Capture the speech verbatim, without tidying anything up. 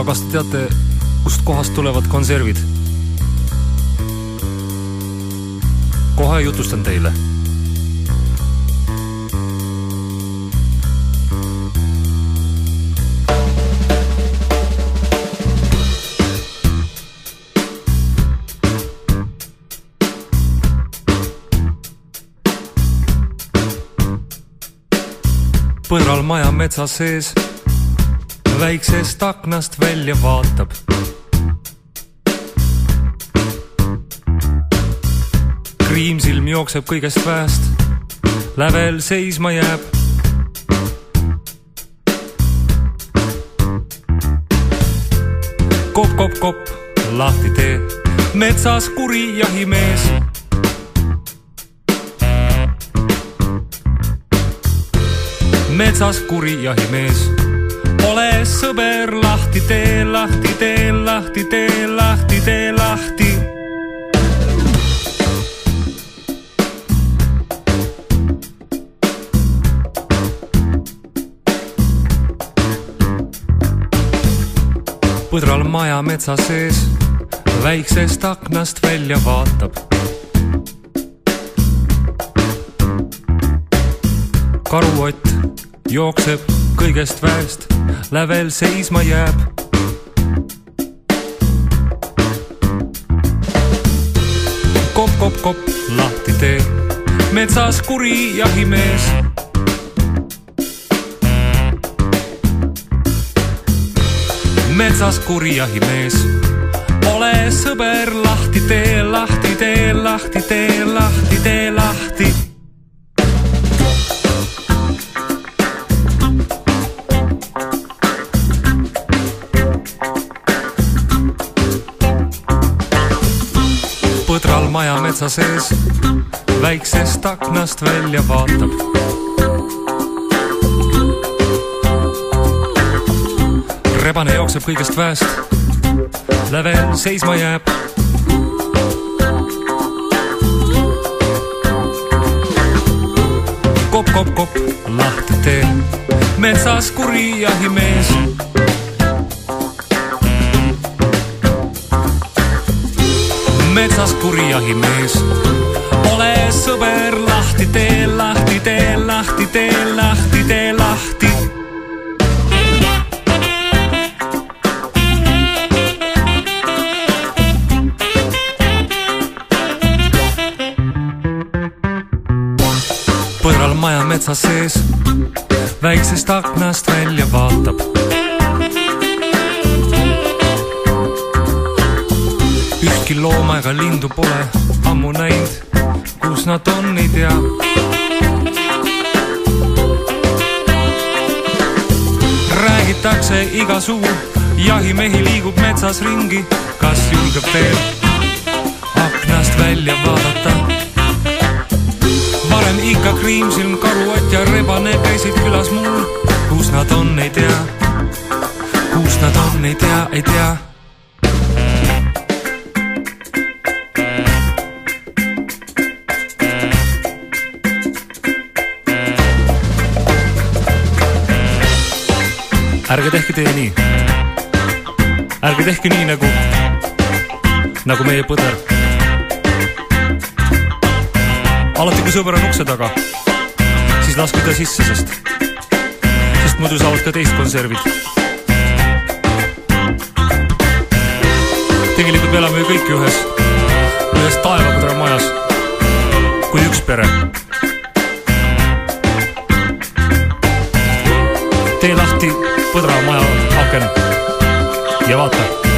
aga kas te teate, kust kohast tulevad konservid? Kohe jutustan teile. Põdral maja metsa sees väiksest aknast välja vaatab. Kriimsilm jookseb kõigest väest, lävel seisma jääb. Kopp, kopp, kopp, lahti tee, metsas kuri jahimees. Metsas kuri jahimees, ole sõber, lahti tee, lahti tee, lahti tee, lahti tee, lahti. Põdral maja metsa sees väiksest aknast välja vaatab. Karuott jookseb kõigest väest, lävel seisma jääb. Kopp, kopp, kopp, lahti tee, metsas kuri jahimees. Metsas kuri jahimees, ole sõber, lahti tee, lahti tee, lahti tee, lahti tee, lahti. Põdral maja metsa sees väiksest aknast välja vaatab. Rebane jookseb kõigest väest, lävel seisma jääb. Kopp, kopp, kopp, lahti tee, metsas kuri jahimees. Metsas kuri jahimees, ole sõber, lahti tee, lahti tee, lahti tee, lahti tee, lahti. Põdral maja metsa sees väiksest aknast välja vaatab. Ühtki looma ega lindu pole ammu näinud, kus nad on, ei tea. Räägitakse iga suu, jahimehi liigub metsas ringi, kas julgeb veel aknast välja vaadata. Varem ikka kriimsilm, karuott ja rebane käisid külas mul, kus nad on, ei tea. Kus nad on, ei tea, ei tea. Ärge tehke teie nii. Ärge tehke nii nagu, nagu meie põder. Alati kui sõber on ukse taga, siis laske ta sisse, sest, sest muidu saavad ka teist konservid. Tegelikult me elame ju kõik ühes, ühes taevapõdra majas, kui üks pere. Tee lahti põdra maja aken ja vaata.